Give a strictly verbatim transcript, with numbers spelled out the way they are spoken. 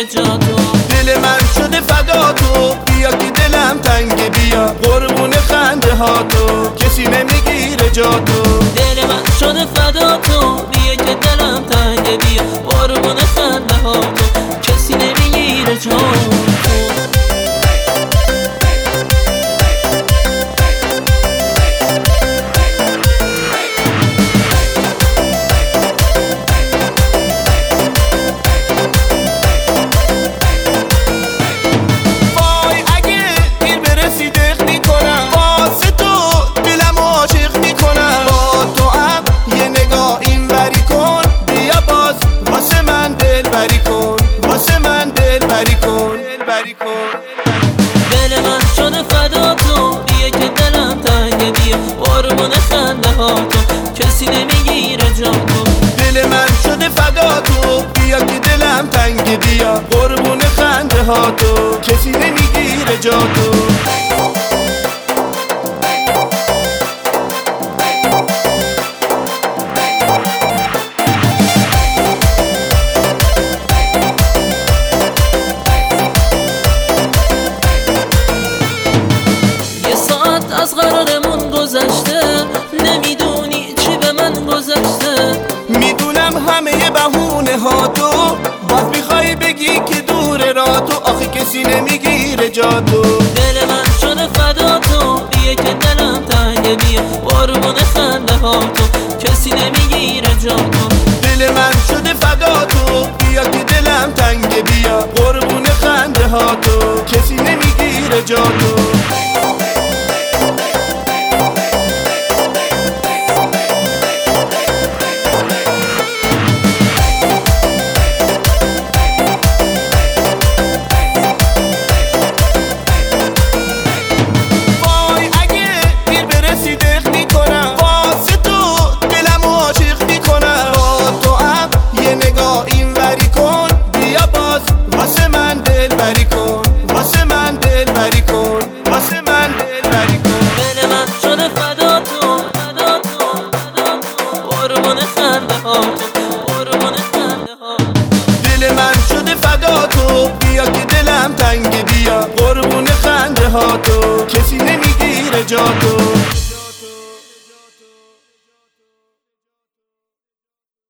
جا تو. دل من شده فدا تو، بیا که دلم تنگه، بیا قربون خنده ها تو، کسی نمیگیره جا تو. دل من شده فدا تو، بیا که دلم تنگه، بیا قربون خنده ها تو، کسی نمیگیره جا تو. دل من شده فدا تو، بیا که دلم تنگه، بیا قربون خنده ها تو، کسی نمیگیره جا تو. دل من شده فدا تو، بیا که دلم تنگه، بیا قربون خنده ها تو، کسی نمیگیره جا تو. از قرارمون گذشته، نمیدونی چی به من گذشته. میدونم همه بهونه ها تو، باز میخوای بگی که دور را تو، آخه کسی نمیگیره جا تو. دل من شده فدا تو، بیا که دلم تنگه، بیا قربون خنده ها تو، کسی نمیگیره جا تو. دل من شده فدا تو، بیا که دلم تنگه، بیا قربون خنده ها تو، کسی نمیگیره جا تو. دل من شده فدا تو، بیا که دلم تنگه، بیا قربون خنده ها تو.